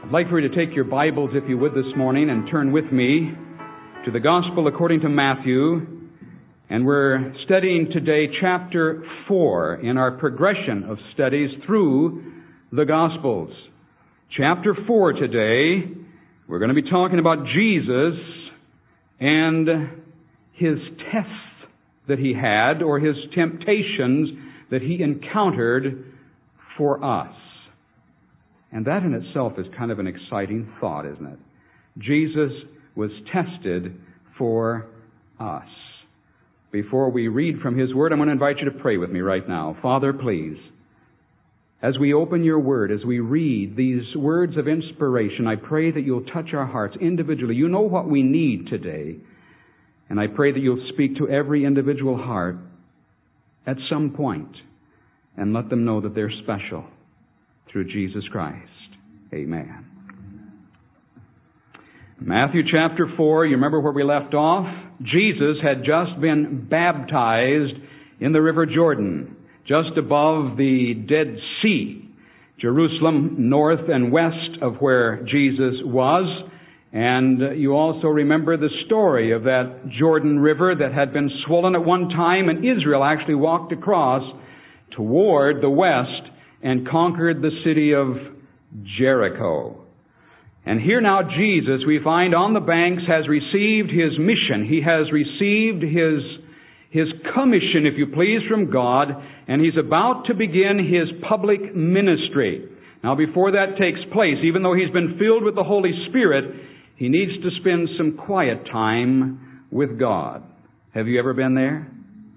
I'd like for you to take your Bibles, if you would, this morning and turn with me to the Gospel according to Matthew. And we're studying today chapter 4 in our progression of studies through the Gospels. Chapter 4 today, we're going to be talking about Jesus and his tests that he had, or his temptations that he encountered for us. And that in itself is kind of an exciting thought, isn't it? Jesus was tested for us. Before we read from his word, I'm going to invite you to pray with me right now. Father, please, as we open your word, as we read these words of inspiration, I pray that you'll touch our hearts individually. You know what we need today. And I pray that you'll speak to every individual heart at some point and let them know that they're special through Jesus Christ. Amen. Matthew chapter 4, you remember where we left off? Jesus had just been baptized in the River Jordan, just above the Dead Sea, Jerusalem, north and west of where Jesus was. And you also remember the story of that Jordan River that had been swollen at one time, and Israel actually walked across toward the west and conquered the city of Jericho. And here now Jesus, we find on the banks, has received his mission. He has received his commission, if you please, from God, and he's about to begin his public ministry. Now before that takes place, even though he's been filled with the Holy Spirit, he needs to spend some quiet time with God. Have you ever been there?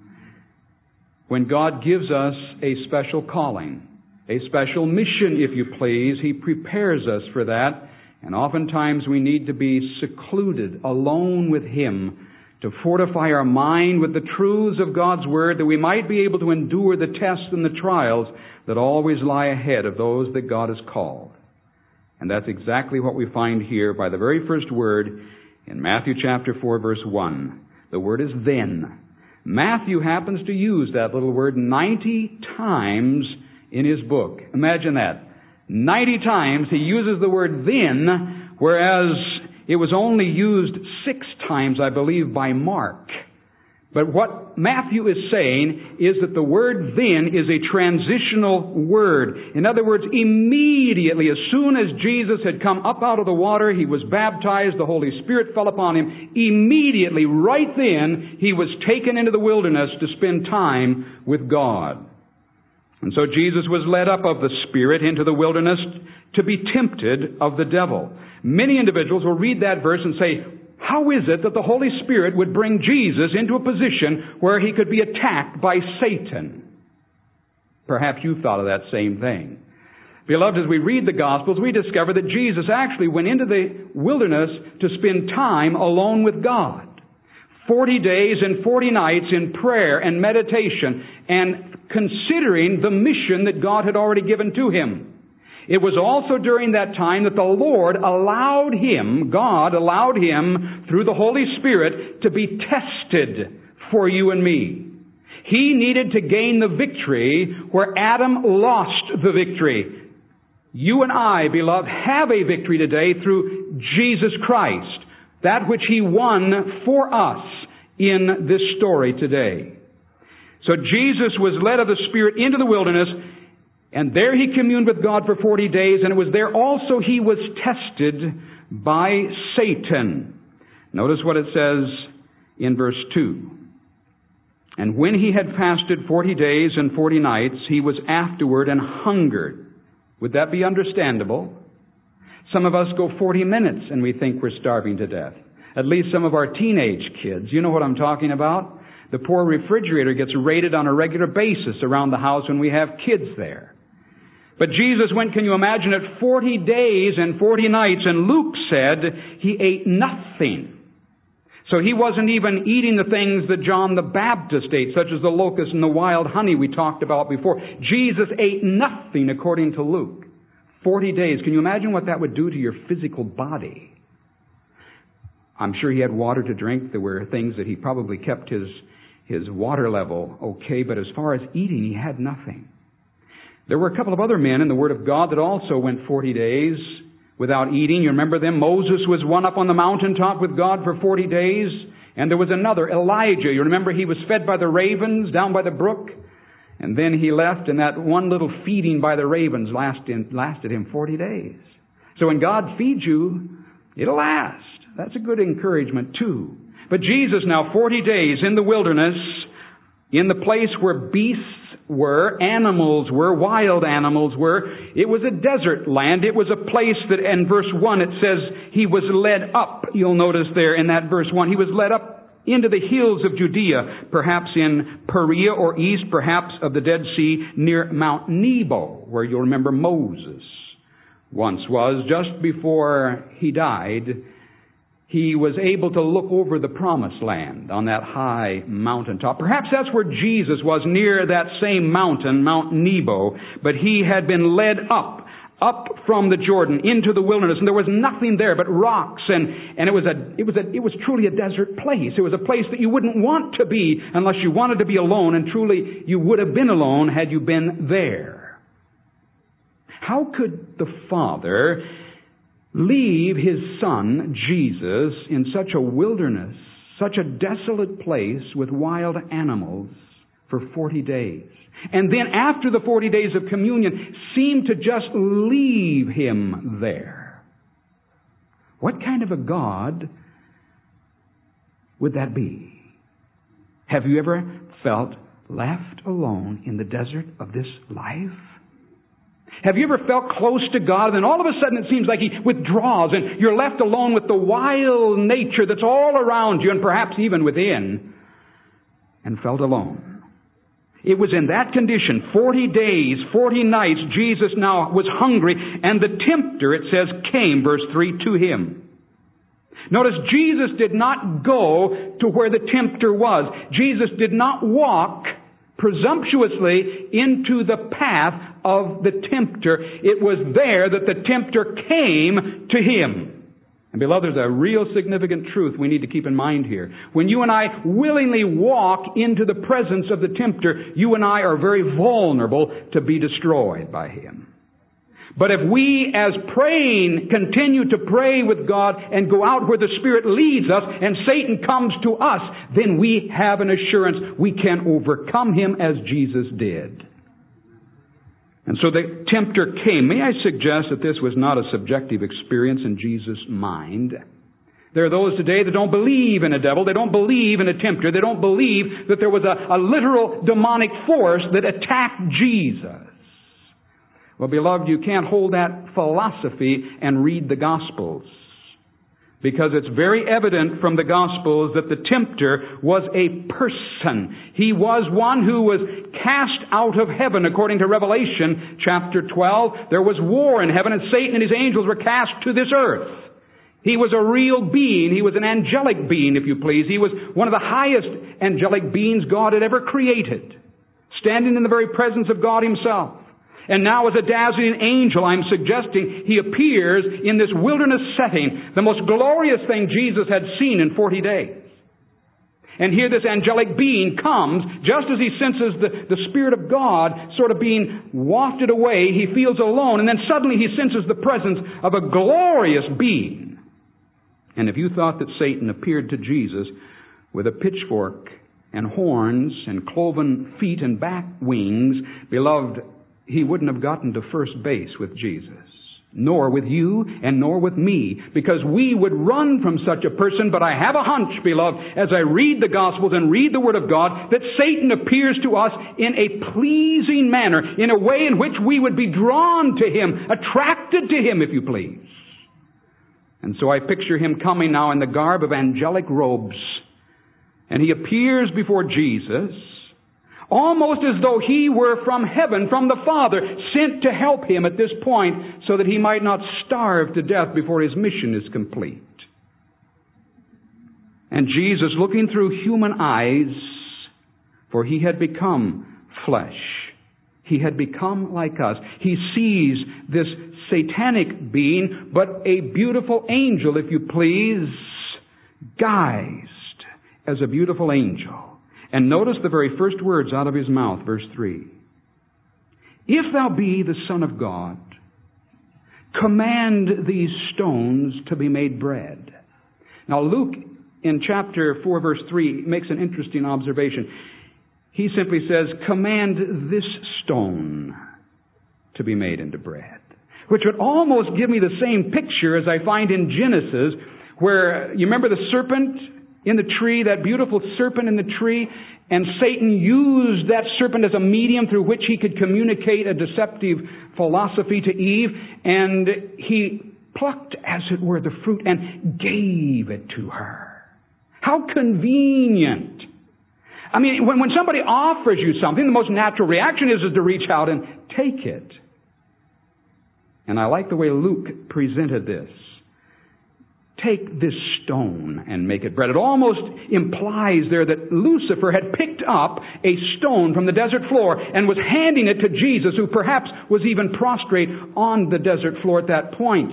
When God gives us a special calling, a special mission, if you please, he prepares us for that. And oftentimes we need to be secluded, alone with him, to fortify our mind with the truths of God's Word, that we might be able to endure the tests and the trials that always lie ahead of those that God has called. And that's exactly what we find here by the very first word in Matthew chapter 4, verse 1. The word is then. Matthew happens to use that little word 90 times in his book. Imagine that. 90 times he uses the word then, whereas it was only used 6 times, I believe, by Mark. But what Matthew is saying is that the word then is a transitional word. In other words, immediately, as soon as Jesus had come up out of the water, he was baptized, the Holy Spirit fell upon him. Immediately, right then, he was taken into the wilderness to spend time with God. And so Jesus was led up of the Spirit into the wilderness to be tempted of the devil. Many individuals will read that verse and say, how is it that the Holy Spirit would bring Jesus into a position where he could be attacked by Satan? Perhaps you thought of that same thing. Beloved, as we read the Gospels, we discover that Jesus actually went into the wilderness to spend time alone with God. 40 days and 40 nights in prayer and meditation and considering the mission that God had already given to him. It was also during that time that the Lord allowed him, God allowed him, through the Holy Spirit, to be tested for you and me. He needed to gain the victory where Adam lost the victory. You and I, beloved, have a victory today through Jesus Christ, that which he won for us in this story today. So Jesus was led of the Spirit into the wilderness, and there he communed with God for 40 days, and it was there also he was tested by Satan. Notice what it says in verse 2. And when he had fasted 40 days and 40 nights, he was afterward and hungered. Would that be understandable? Some of us go 40 minutes and we think we're starving to death. At least some of our teenage kids. You know what I'm talking about? The poor refrigerator gets raided on a regular basis around the house when we have kids there. But Jesus went, can you imagine it, 40 days and 40 nights, and Luke said he ate nothing. So he wasn't even eating the things that John the Baptist ate, such as the locust and the wild honey we talked about before. Jesus ate nothing according to Luke. 40 days. Can you imagine what that would do to your physical body? I'm sure he had water to drink. There were things that he probably kept his water level okay, but as far as eating, he had nothing. There were a couple of other men in the Word of God that also went 40 days without eating. You remember them? Moses was one up on the mountaintop with God for 40 days. And there was another, Elijah. You remember he was fed by the ravens down by the brook. And then he left, and that one little feeding by the ravens lasted him 40 days. So when God feeds you, it'll last. That's a good encouragement too. But Jesus now, 40 days in the wilderness, in the place where beasts were, animals were, wild animals were. It was a desert land. It was a place that, in verse 1, it says he was led up. You'll notice there in that verse 1, he was led up into the hills of Judea, perhaps in Perea or east, perhaps of the Dead Sea, near Mount Nebo, where you'll remember Moses once was. Just before he died, he was able to look over the promised land on that high mountaintop. Perhaps that's where Jesus was, near that same mountain, Mount Nebo, but he had been led up from the Jordan into the wilderness, and there was nothing there but rocks, and it was truly a desert place. It was a place that you wouldn't want to be unless you wanted to be alone, and truly you would have been alone had you been there. How could the Father leave His Son, Jesus, in such a wilderness, such a desolate place with wild animals for 40 days? And then after the 40 days of communion, seem to just leave Him there. What kind of a God would that be? Have you ever felt left alone in the desert of this life? Have you ever felt close to God, and then all of a sudden it seems like He withdraws, and you're left alone with the wild nature that's all around you, and perhaps even within, and felt alone? It was in that condition, 40 days, 40 nights, Jesus now was hungry, and the tempter, it says, came, verse 3, to Him. Notice, Jesus did not go to where the tempter was. Jesus did not walk presumptuously into the path of the tempter. It was there that the tempter came to Him. And beloved, there's a real significant truth we need to keep in mind here. When you and I willingly walk into the presence of the tempter, you and I are very vulnerable to be destroyed by him. But if we, as praying, continue to pray with God and go out where the Spirit leads us and Satan comes to us, then we have an assurance we can overcome him as Jesus did. And so the tempter came. May I suggest that this was not a subjective experience in Jesus' mind? There are those today that don't believe in a devil. They don't believe in a tempter. They don't believe that there was a literal demonic force that attacked Jesus. Well, beloved, you can't hold that philosophy and read the Gospels, because it's very evident from the Gospels that the tempter was a person. He was one who was cast out of heaven, according to Revelation chapter 12. There was war in heaven, and Satan and his angels were cast to this earth. He was a real being. He was an angelic being, if you please. He was one of the highest angelic beings God had ever created, standing in the very presence of God Himself. And now as a dazzling angel, I'm suggesting he appears in this wilderness setting, the most glorious thing Jesus had seen in 40 days. And here this angelic being comes, just as he senses the Spirit of God sort of being wafted away, he feels alone, and then suddenly he senses the presence of a glorious being. And if you thought that Satan appeared to Jesus with a pitchfork and horns and cloven feet and back wings, beloved, he wouldn't have gotten to first base with Jesus, nor with you and nor with me, because we would run from such a person. But I have a hunch, beloved, as I read the Gospels and read the Word of God, that Satan appears to us in a pleasing manner, in a way in which we would be drawn to him, attracted to him, if you please. And so I picture him coming now in the garb of angelic robes, and he appears before Jesus, almost as though he were from heaven, from the Father, sent to help him at this point so that he might not starve to death before his mission is complete. And Jesus, looking through human eyes, for he had become flesh, he had become like us, he sees this satanic being, but a beautiful angel, if you please, guised as a beautiful angel. And notice the very first words out of his mouth, verse 3. If thou be the Son of God, Command these stones to be made bread. Now Luke, in chapter 4, verse 3, makes an interesting observation. He simply says, command this stone to be made into bread. Which would almost give me the same picture as I find in Genesis, where, you remember the serpent in the tree, that beautiful serpent in the tree, and Satan used that serpent as a medium through which he could communicate a deceptive philosophy to Eve, and he plucked, as it were, the fruit and gave it to her. How convenient. I mean, when somebody offers you something, the most natural reaction is to reach out and take it. And I like the way Luke presented this. Take this stone and make it bread. It almost implies there that Lucifer had picked up a stone from the desert floor and was handing it to Jesus, who perhaps was even prostrate on the desert floor at that point.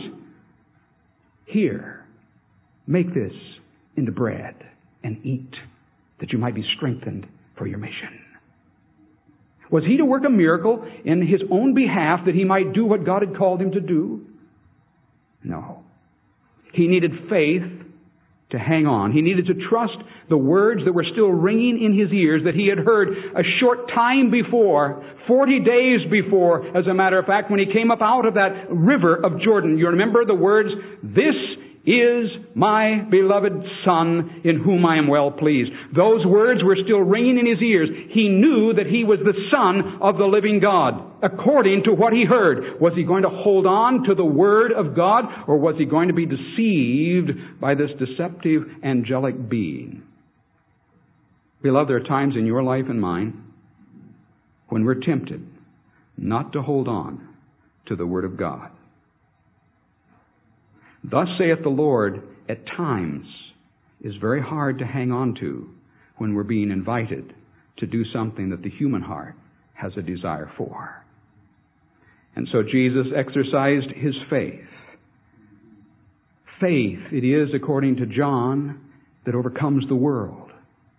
Here, make this into bread and eat, that you might be strengthened for your mission. Was he to work a miracle in his own behalf that he might do what God had called him to do? No. He needed faith to hang on. He needed to trust the words that were still ringing in his ears that he had heard a short time before, 40 days before, as a matter of fact, when he came up out of that river of Jordan. You remember the words, "This is my beloved Son, in whom I am well pleased." Those words were still ringing in his ears. He knew that he was the Son of the living God, according to what he heard. Was he going to hold on to the Word of God, or was he going to be deceived by this deceptive angelic being? Beloved, there are times in your life and mine when we're tempted not to hold on to the Word of God. Thus saith the Lord, at times is very hard to hang on to when we're being invited to do something that the human heart has a desire for. And so Jesus exercised his faith. Faith, it is, according to John, that overcomes the world.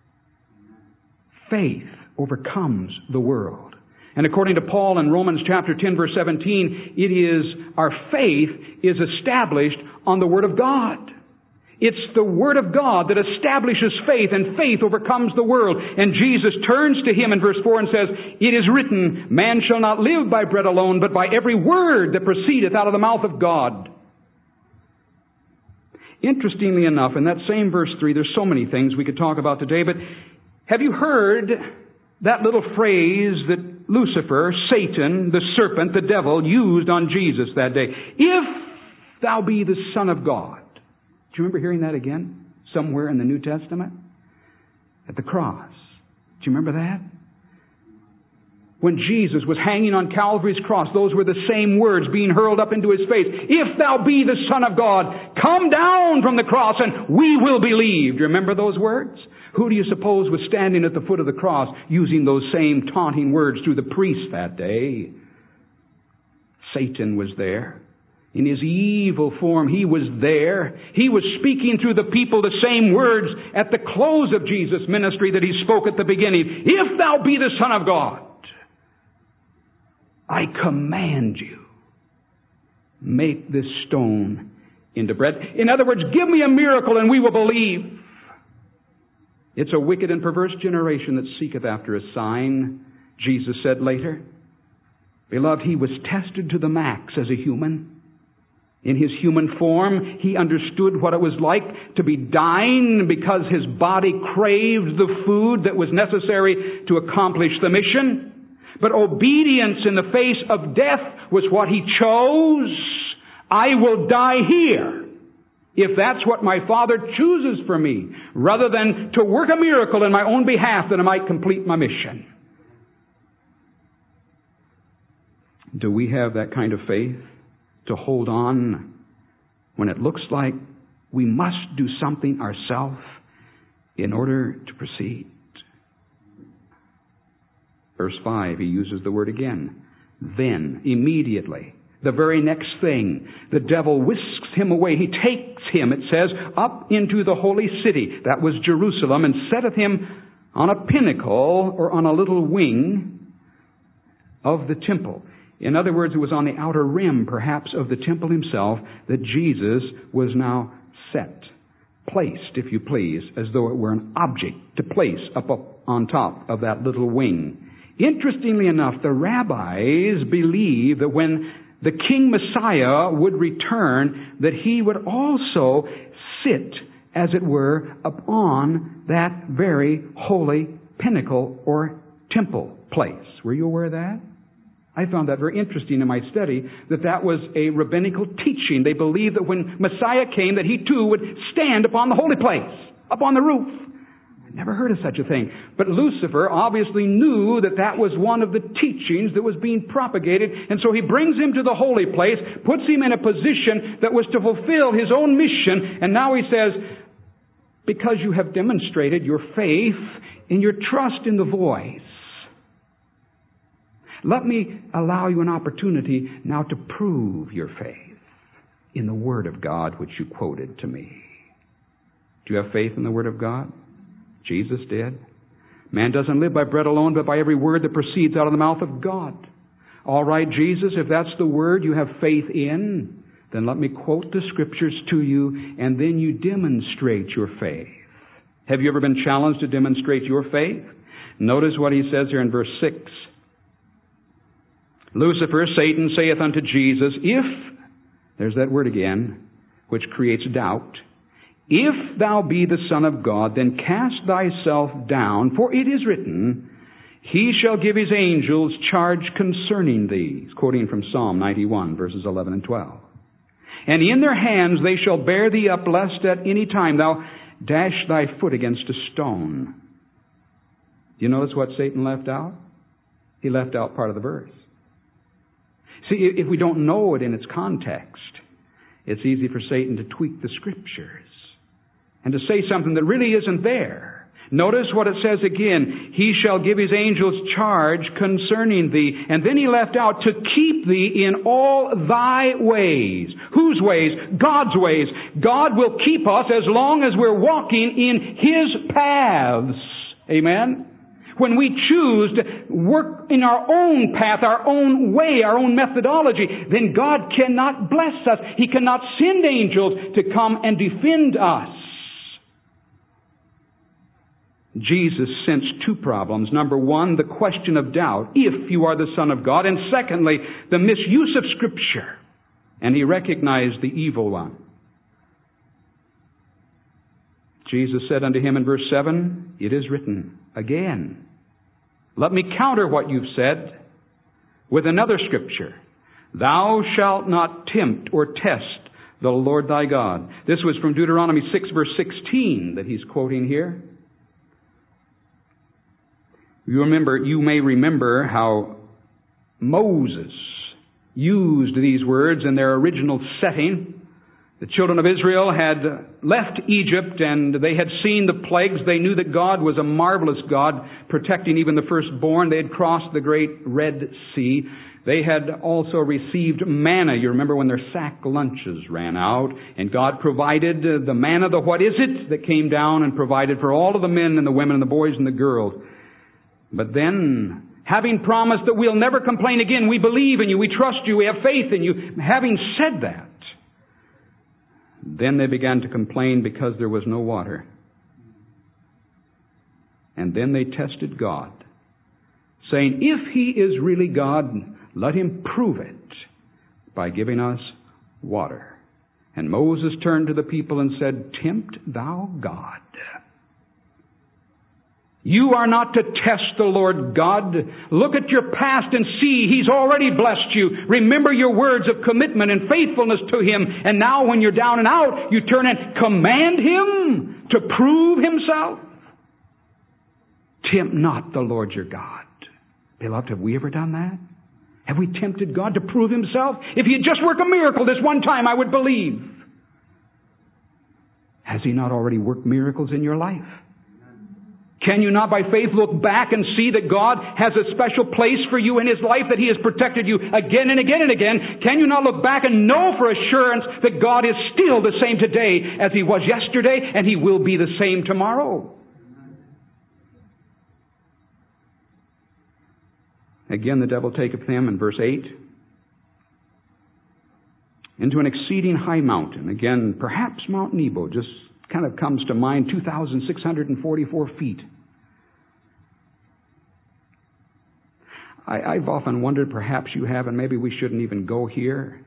Faith overcomes the world. And according to Paul in Romans chapter 10, verse 17, it is our faith is established on the Word of God. It's the Word of God that establishes faith, and faith overcomes the world. And Jesus turns to him in verse 4 and says, "It is written, man shall not live by bread alone, but by every word that proceedeth out of the mouth of God." Interestingly enough, in that same verse 3, there's so many things we could talk about today, but have you heard that little phrase that Lucifer, Satan, the serpent, the devil, used on Jesus that day? "If thou be the Son of God." Do you remember hearing that again somewhere in the New Testament? At the cross. Do you remember that? When Jesus was hanging on Calvary's cross, those were the same words being hurled up into his face. "If thou be the Son of God, come down from the cross and we will believe." Do you remember those words? Who do you suppose was standing at the foot of the cross using those same taunting words to the priests that day? Satan was there. In his evil form, he was there. He was speaking through the people the same words at the close of Jesus' ministry that he spoke at the beginning. "If thou be the Son of God, I command you, make this stone into bread." In other words, give me a miracle and we will believe. It's a wicked and perverse generation that seeketh after a sign, Jesus said later. Beloved, he was tested to the max as a human. In his human form, he understood what it was like to be dying because his body craved the food that was necessary to accomplish the mission. But obedience in the face of death was what he chose. I will die here, if that's what my Father chooses for me, rather than to work a miracle in my own behalf that I might complete my mission. Do we have that kind of faith to hold on when it looks like we must do something ourselves in order to proceed? Verse 5, he uses the word again. Then, immediately, the very next thing, the devil whisks him away. He takes him, it says, up into the holy city, that was Jerusalem, and setteth him on a pinnacle, or on a little wing of the temple. In other words, it was on the outer rim, perhaps, of the temple himself that Jesus was now set, placed, if you please, as though it were an object to place up on top of that little wing. Interestingly enough, the rabbis believed that when the King Messiah would return, that he would also sit, as it were, upon that very holy pinnacle or temple place. Were you aware of that? I found that very interesting in my study, that was a rabbinical teaching. They believed that when Messiah came, that he too would stand upon the holy place, up on the roof. I never heard of such a thing. But Lucifer obviously knew that was one of the teachings that was being propagated, and so he brings him to the holy place, puts him in a position that was to fulfill his own mission, and now he says, because you have demonstrated your faith and your trust in the voice, let me allow you an opportunity now to prove your faith in the Word of God, which you quoted to me. Do you have faith in the Word of God? Jesus did. Man doesn't live by bread alone, but by every word that proceeds out of the mouth of God. All right, Jesus, if that's the Word you have faith in, then let me quote the Scriptures to you, and then you demonstrate your faith. Have you ever been challenged to demonstrate your faith? Notice what he says here in verse 6. Lucifer, Satan, saith unto Jesus, if, there's that word again, which creates doubt, if thou be the Son of God, then cast thyself down, for it is written, he shall give his angels charge concerning thee. He's quoting from Psalm 91, verses 11 and 12. And in their hands they shall bear thee up, lest at any time thou dash thy foot against a stone. Do you notice what Satan left out? He left out part of the verse. See, if we don't know it in its context, it's easy for Satan to tweak the Scriptures and to say something that really isn't there. Notice what it says again, he shall give his angels charge concerning thee. And then he left out, to keep thee in all thy ways. Whose ways? God's ways. God will keep us as long as we're walking in His paths. Amen? When we choose to work in our own path, our own way, our own methodology, then God cannot bless us. He cannot send angels to come and defend us. Jesus sensed two problems. Number one, the question of doubt, if you are the Son of God. And secondly, the misuse of Scripture. And he recognized the evil one. Jesus said unto him in verse 7, it is written again. Let me counter what you've said with another Scripture. Thou shalt not tempt or test the Lord thy God. This was from Deuteronomy 6, verse 16 that he's quoting here. You may remember how Moses used these words in their original setting. The children of Israel had left Egypt and they had seen the plagues. They knew that God was a marvelous God, protecting even the firstborn. They had crossed the great Red Sea. They had also received manna. You remember when their sack lunches ran out, and God provided the manna, the what is it, that came down and provided for all of the men and the women and the boys and the girls. But then, having promised that we'll never complain again, we believe in you, we trust you, we have faith in you, having said that, then they began to complain because there was no water. And then they tested God, saying, if He is really God, let Him prove it by giving us water. And Moses turned to the people and said, tempt thou God. You are not to test the Lord God. Look at your past and see He's already blessed you. Remember your words of commitment and faithfulness to Him. And now when you're down and out, you turn and command Him to prove Himself. Tempt not the Lord your God. Beloved, have we ever done that? Have we tempted God to prove Himself? If He'd just work a miracle this one time, I would believe. Has He not already worked miracles in your life? Can you not by faith look back and see that God has a special place for you in His life, that He has protected you again and again and again? Can you not look back and know for assurance that God is still the same today as He was yesterday, and He will be the same tomorrow? Again, the devil taketh them in verse 8. into an exceeding high mountain. Again, perhaps Mount Nebo just kind of comes to mind, 2,644 feet. I've often wondered, perhaps you have, and maybe we shouldn't even go here.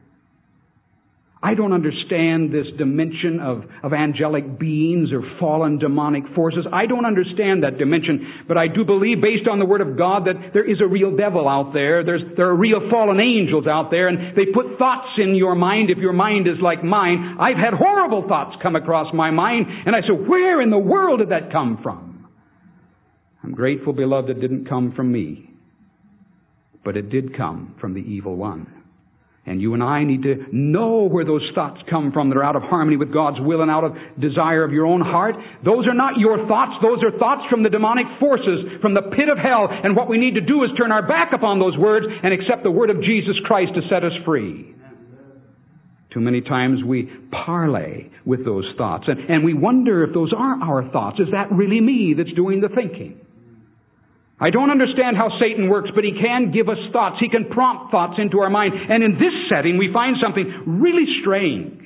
I don't understand this dimension of angelic beings or fallen demonic forces. I don't understand that dimension, but I do believe, based on the Word of God, that there is a real devil out there. There are real fallen angels out there, and they put thoughts in your mind. If your mind is like mine, I've had horrible thoughts come across my mind, and I said, where in the world did that come from? I'm grateful, beloved, it didn't come from me, but it did come from the evil one. And you and I need to know where those thoughts come from that are out of harmony with God's will and out of desire of your own heart. Those are not your thoughts. Those are thoughts from the demonic forces, from the pit of hell. And what we need to do is turn our back upon those words and accept the word of Jesus Christ to set us free. Too many times we parlay with those thoughts. And we wonder if those are our thoughts. Is that really me that's doing the thinking? I don't understand how Satan works, but he can give us thoughts. He can prompt thoughts into our mind. And in this setting, we find something really strange.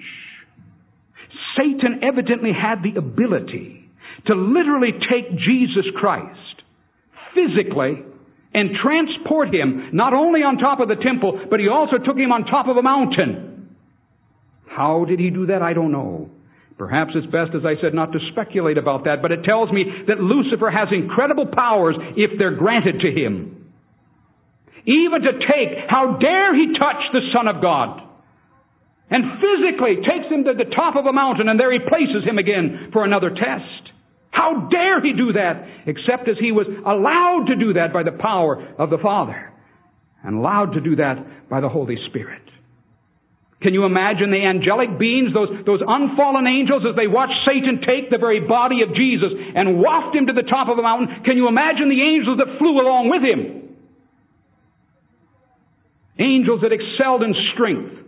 Satan evidently had the ability to literally take Jesus Christ physically and transport him not only on top of the temple, but he also took him on top of a mountain. How did he do that? I don't know. Perhaps it's best, as I said, not to speculate about that, but it tells me that Lucifer has incredible powers if they're granted to him. Even to take, how dare he touch the Son of God? And physically takes him to the top of a mountain, and there he places him again for another test. How dare he do that, except as he was allowed to do that by the power of the Father, and allowed to do that by the Holy Spirit. Can you imagine the angelic beings, those unfallen angels, as they watch Satan take the very body of Jesus and waft him to the top of a mountain? Can you imagine the angels that flew along with him? Angels that excelled in strength.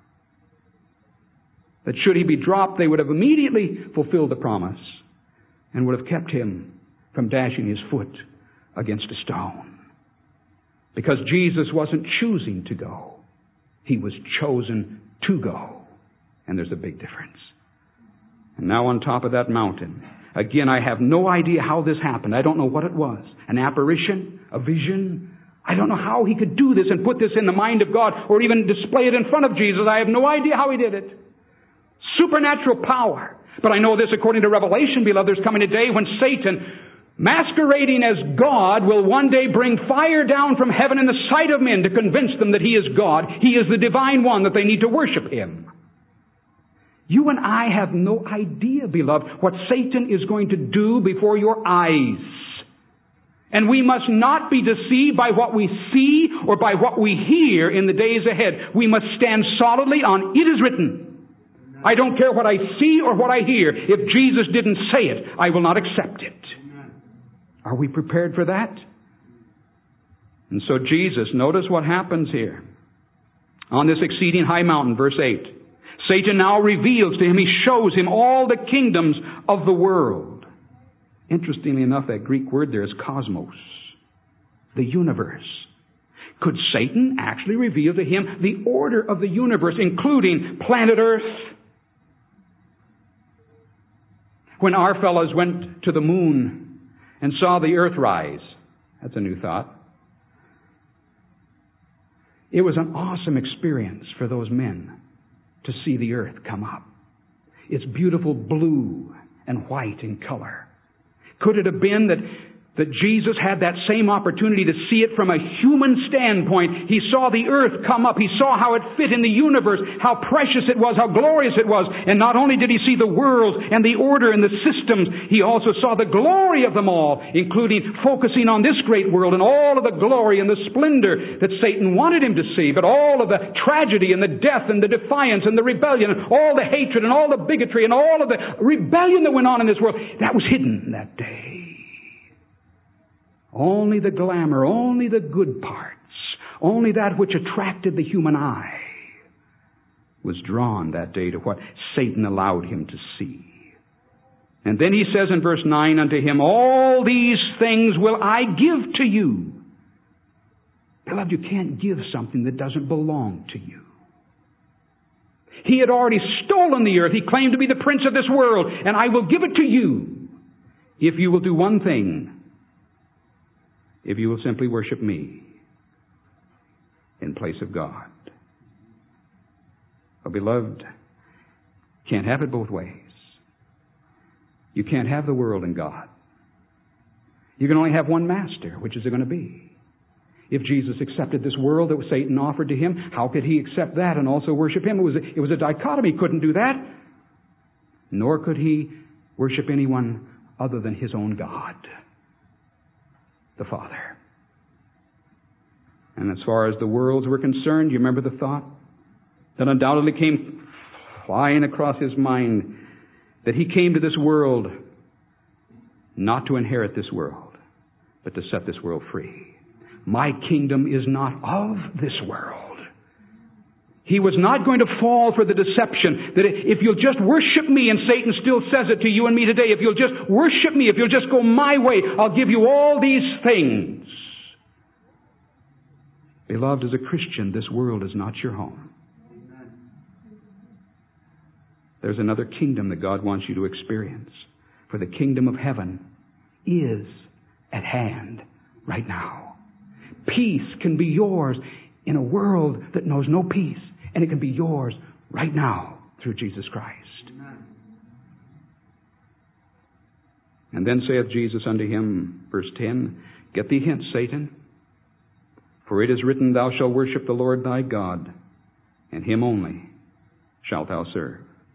That should he be dropped, they would have immediately fulfilled the promise and would have kept him from dashing his foot against a stone. Because Jesus wasn't choosing to go. He was chosen to go. And there's a big difference. And now on top of that mountain, again, I have no idea how this happened. I don't know what it was. An apparition? A vision? I don't know how he could do this and put this in the mind of God or even display it in front of Jesus. I have no idea how he did it. Supernatural power. But I know this according to Revelation, beloved, there's coming a day when Satan, masquerading as God, will one day bring fire down from heaven in the sight of men to convince them that he is God. He is the divine one, that they need to worship him. You and I have no idea, beloved, what Satan is going to do before your eyes. And we must not be deceived by what we see or by what we hear in the days ahead. We must stand solidly on "It is written." I don't care what I see or what I hear. If Jesus didn't say it, I will not accept it. Are we prepared for that? And so Jesus, notice what happens here. On this exceeding high mountain, verse 8, Satan now reveals to him, he shows him all the kingdoms of the world. Interestingly enough, that Greek word there is cosmos, the universe. Could Satan actually reveal to him the order of the universe, including planet Earth? When our fellows went to the moon and saw the earth rise, that's a new thought. It was an awesome experience for those men to see the earth come up. It's beautiful blue and white in color. Could it have been that Jesus had that same opportunity to see it from a human standpoint? He saw the earth come up. He saw how it fit in the universe, how precious it was, how glorious it was. And not only did he see the worlds and the order and the systems, he also saw the glory of them all, including focusing on this great world and all of the glory and the splendor that Satan wanted him to see, but all of the tragedy and the death and the defiance and the rebellion and all the hatred and all the bigotry and all of the rebellion that went on in this world, that was hidden that day. Only the glamour, only the good parts, only that which attracted the human eye was drawn that day to what Satan allowed him to see. And then he says in verse 9 unto him, all these things will I give to you. Beloved, you can't give something that doesn't belong to you. He had already stolen the earth. He claimed to be the prince of this world. And I will give it to you if you will do one thing. If you will simply worship me in place of God. Oh, beloved, can't have it both ways. You can't have the world and God. You can only have one master. Which is it going to be? If Jesus accepted this world that Satan offered to him, how could he accept that and also worship him? It was a dichotomy. He couldn't do that. Nor could he worship anyone other than his own God, the Father. And as far as the worlds were concerned, you remember the thought that undoubtedly came flying across his mind, that he came to this world not to inherit this world, but to set this world free. My kingdom is not of this world. He was not going to fall for the deception that if you'll just worship me, and Satan still says it to you and me today, if you'll just worship me, if you'll just go my way, I'll give you all these things. Beloved, as a Christian, this world is not your home. There's another kingdom that God wants you to experience. For the kingdom of heaven is at hand right now. Peace can be yours in a world that knows no peace. And it can be yours right now through Jesus Christ. Amen. And then saith Jesus unto him, verse 10, Get thee hence, Satan, for it is written, Thou shalt worship the Lord thy God, and him only shalt thou serve.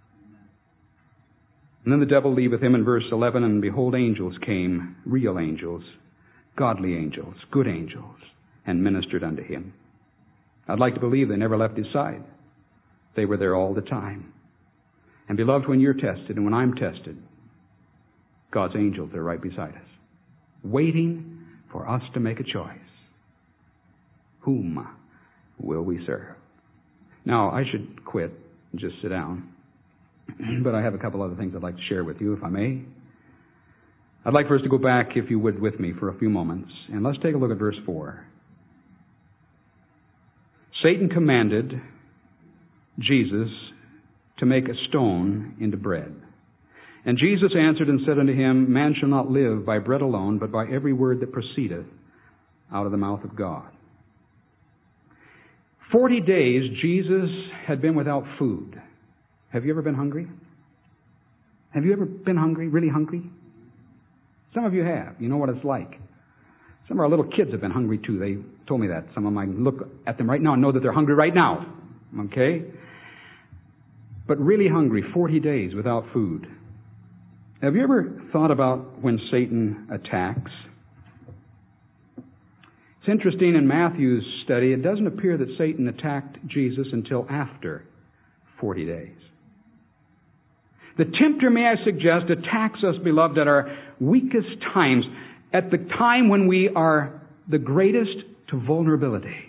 And then the devil leaveth him in verse 11, and behold, angels came, real angels, godly angels, good angels, and ministered unto him. I'd like to believe they never left his side. They were there all the time. And beloved, when you're tested and when I'm tested, God's angels are right beside us, waiting for us to make a choice. Whom will we serve? Now, I should quit and just sit down. But I have a couple other things I'd like to share with you, if I may. I'd like for us to go back, if you would, with me for a few moments. And let's take a look at verse 4. Satan commanded Jesus to make a stone into bread. And Jesus answered and said unto him, Man shall not live by bread alone, but by every word that proceedeth out of the mouth of God. 40 days Jesus had been without food. Have you ever been hungry? Have you ever been hungry, really hungry? Some of you have. You know what it's like. Some of our little kids have been hungry too. They told me that. Some of them, I look at them right now and know that they're hungry right now. Okay? But really hungry, 40 days without food. Have you ever thought about when Satan attacks? It's interesting, in Matthew's study, it doesn't appear that Satan attacked Jesus until after 40 days. The tempter, may I suggest, attacks us, beloved, at our weakest times, at the time when we are the greatest to vulnerability.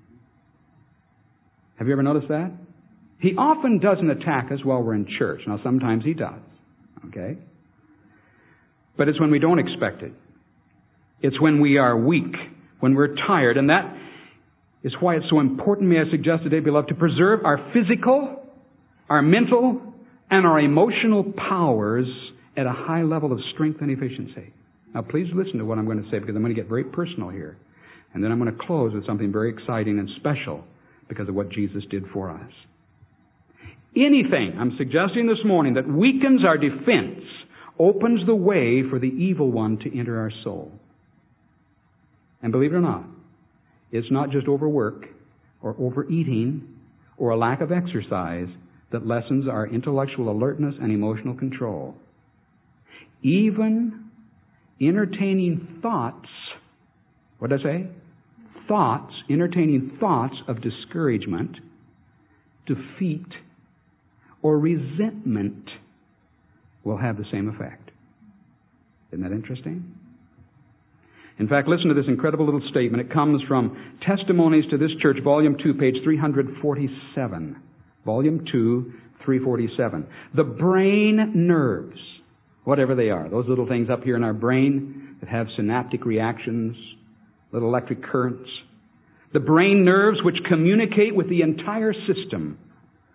Have you ever noticed that? He often doesn't attack us while we're in church. Now, sometimes he does. Okay? But it's when we don't expect it. It's when we are weak, when we're tired. And that is why it's so important, may I suggest today, beloved, to preserve our physical, our mental, and our emotional powers at a high level of strength and efficiency. Now, please listen to what I'm going to say, because I'm going to get very personal here. And then I'm going to close with something very exciting and special because of what Jesus did for us. Anything, I'm suggesting this morning, that weakens our defense opens the way for the evil one to enter our soul. And believe it or not, it's not just overwork or overeating or a lack of exercise that lessens our intellectual alertness and emotional control. Even entertaining thoughts, what did I say? Entertaining thoughts of discouragement, defeat, or resentment will have the same effect. Isn't that interesting? In fact, listen to this incredible little statement. It comes from Testimonies to This Church, Volume 2, page 347. Volume 2, 347. The brain nerves, whatever they are, those little things up here in our brain that have synaptic reactions, little electric currents. The brain nerves, which communicate with the entire system,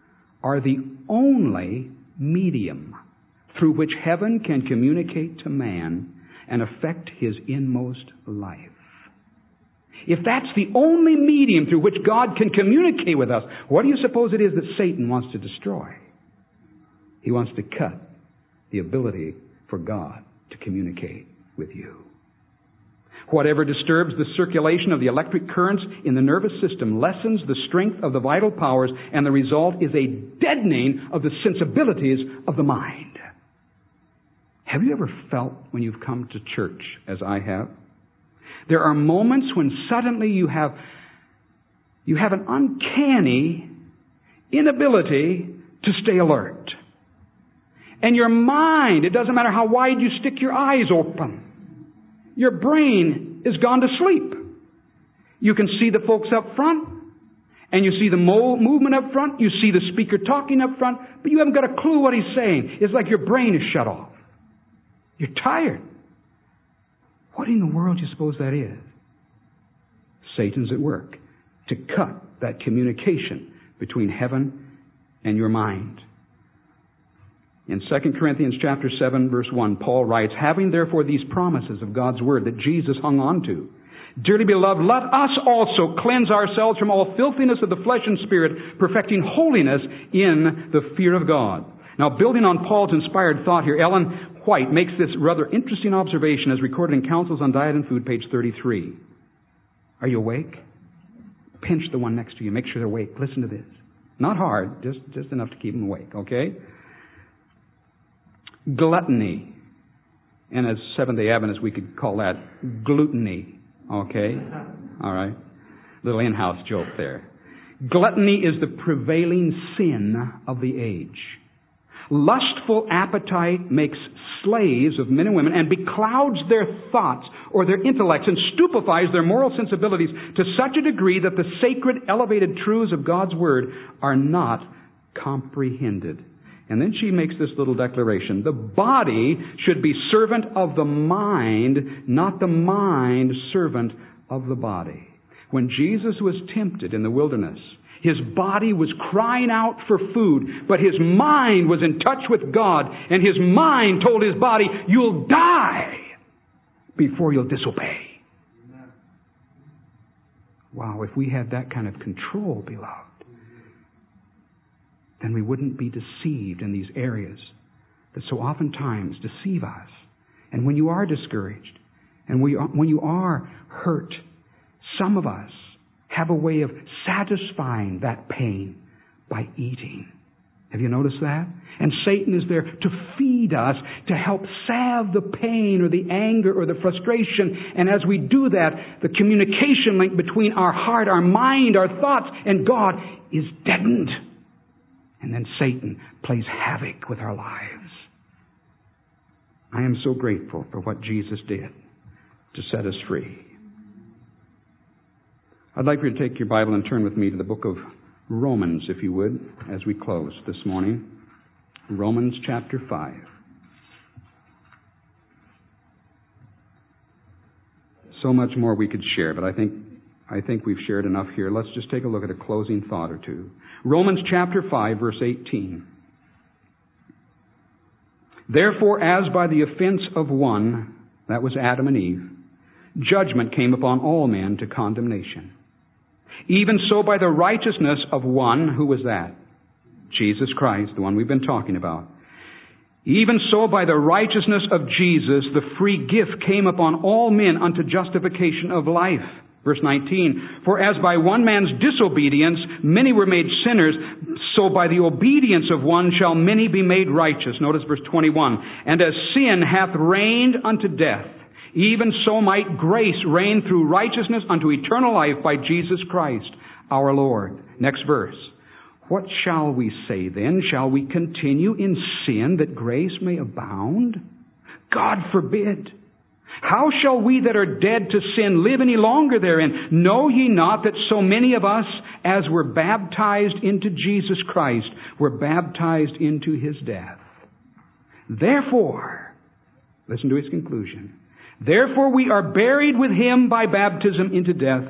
are the only medium through which heaven can communicate to man and affect his inmost life. If that's the only medium through which God can communicate with us, what do you suppose it is that Satan wants to destroy? He wants to cut the ability for God to communicate with you. Whatever disturbs the circulation of the electric currents in the nervous system lessens the strength of the vital powers, and the result is a deadening of the sensibilities of the mind. Have you ever felt when you've come to church, as I have? There are moments when suddenly you have an uncanny inability to stay alert. And your mind, it doesn't matter how wide you stick your eyes open, your brain is gone to sleep. You can see the folks up front, and you see the movement up front, you see the speaker talking up front, but you haven't got a clue what he's saying. It's like your brain is shut off. You're tired. What in the world do you suppose that is? Satan's at work to cut that communication between heaven and your mind. In 2 Corinthians chapter 7, verse 1, Paul writes, "Having therefore these promises of God's word that Jesus hung on to, dearly beloved, let us also cleanse ourselves from all filthiness of the flesh and spirit, perfecting holiness in the fear of God." Now, building on Paul's inspired thought here, Ellen White makes this rather interesting observation as recorded in Counsels on Diet and Food, page 33. Are you awake? Pinch the one next to you. Make sure they're awake. Listen to this. Not hard, just enough to keep them awake, okay? Gluttony. And as Seventh-day Adventists, we could call that gluttony, okay? All right. Little in-house joke there. Gluttony is the prevailing sin of the age. Lustful appetite makes slaves of men and women and beclouds their thoughts or their intellects and stupefies their moral sensibilities to such a degree that the sacred, elevated truths of God's Word are not comprehended. And then she makes this little declaration. The body should be servant of the mind, not the mind servant of the body. When Jesus was tempted in the wilderness, his body was crying out for food, but his mind was in touch with God, and his mind told his body, "You'll die before you'll disobey." Amen. Wow, if we had that kind of control, beloved, then we wouldn't be deceived in these areas that so oftentimes deceive us. And when you are discouraged, and when you are hurt, some of us have a way of satisfying that pain by eating. Have you noticed that? And Satan is there to feed us, to help salve the pain or the anger or the frustration. And as we do that, the communication link between our heart, our mind, our thoughts, and God is deadened. And then Satan plays havoc with our lives. I am so grateful for what Jesus did to set us free. I'd like for you to take your Bible and turn with me to the book of Romans, if you would, as we close this morning. Romans chapter 5. So much more we could share, but I think we've shared enough here. Let's just take a look at a closing thought or two. Romans chapter 5, verse 18. Therefore, as by the offense of one, that was Adam and Eve, judgment came upon all men to condemnation. Even so by the righteousness of one, who was that? Jesus Christ, the one we've been talking about. Even so by the righteousness of Jesus, the free gift came upon all men unto justification of life. Verse 19, for as by one man's disobedience many were made sinners, so by the obedience of one shall many be made righteous. Notice verse 21, and as sin hath reigned unto death, even so might grace reign through righteousness unto eternal life by Jesus Christ our Lord. Next verse. What shall we say then? Shall we continue in sin that grace may abound? God forbid. How shall we that are dead to sin live any longer therein? Know ye not that so many of us as were baptized into Jesus Christ were baptized into his death? Therefore, listen to his conclusion. Therefore we are buried with him by baptism into death,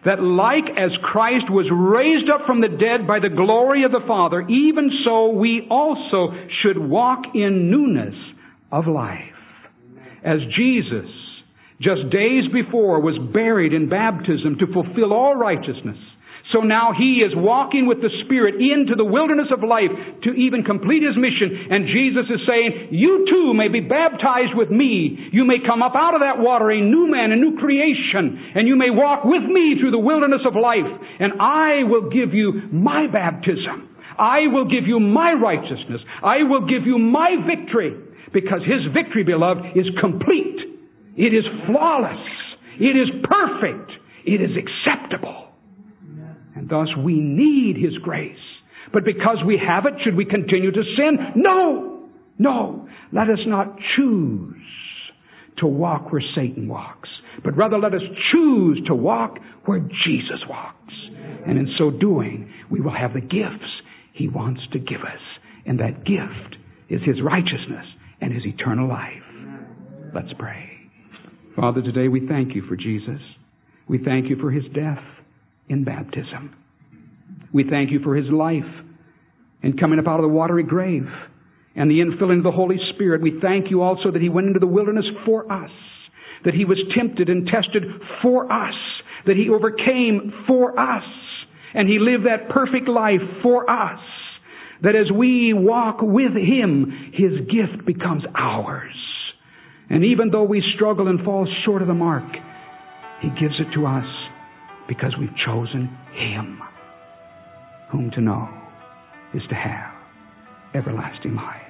that like as Christ was raised up from the dead by the glory of the Father, even so we also should walk in newness of life. As Jesus, just days before, was buried in baptism to fulfill all righteousness, so now He is walking with the Spirit into the wilderness of life to even complete His mission. And Jesus is saying, you too may be baptized with me. You may come up out of that water a new man, a new creation. And you may walk with me through the wilderness of life. And I will give you my baptism. I will give you my righteousness. I will give you my victory. Because His victory, beloved, is complete. It is flawless. It is perfect. It is acceptable. And thus we need His grace. But because we have it, should we continue to sin? No! No! Let us not choose to walk where Satan walks. But rather let us choose to walk where Jesus walks. And in so doing, we will have the gifts He wants to give us. And that gift is His righteousness and His eternal life. Let's pray. Father, today we thank You for Jesus. We thank You for His death in baptism. We thank You for His life and coming up out of the watery grave and the infilling of the Holy Spirit. We thank You also that He went into the wilderness for us, that He was tempted and tested for us, that He overcame for us, and He lived that perfect life for us, that as we walk with Him, His gift becomes ours. And even though we struggle and fall short of the mark, He gives it to us because we've chosen Him. Whom to know is to have everlasting life.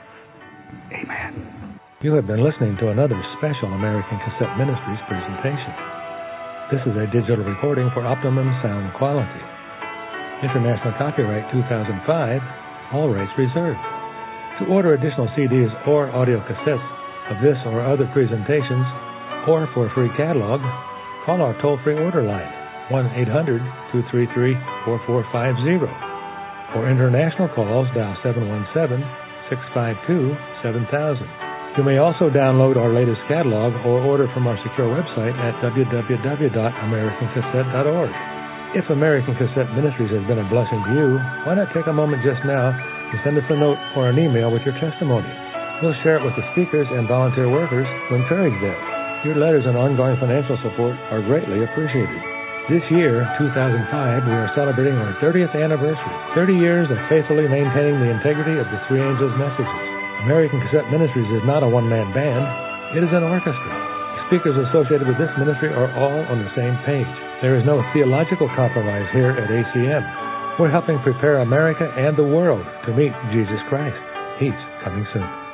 Amen. You have been listening to another special American Cassette Ministries presentation. This is a digital recording for optimum sound quality. International copyright 2005, all rights reserved. To order additional CDs or audio cassettes of this or other presentations, or for a free catalog, call our toll-free order line, 1-800-233-4450. For international calls, dial 717-652-7000. You may also download our latest catalog or order from our secure website at www.americancassette.org. If American Cassette Ministries has been a blessing to you, why not take a moment just now to send us a note or an email with your testimony? We'll share it with the speakers and volunteer workers to encourage them. Your letters and ongoing financial support are greatly appreciated. This year, 2005, we are celebrating our 30th anniversary, 30 years of faithfully maintaining the integrity of the Three Angels' messages. American Cassette Ministries is not a one-man band. It is an orchestra. Speakers associated with this ministry are all on the same page. There is no theological compromise here at ACM. We're helping prepare America and the world to meet Jesus Christ. He's coming soon.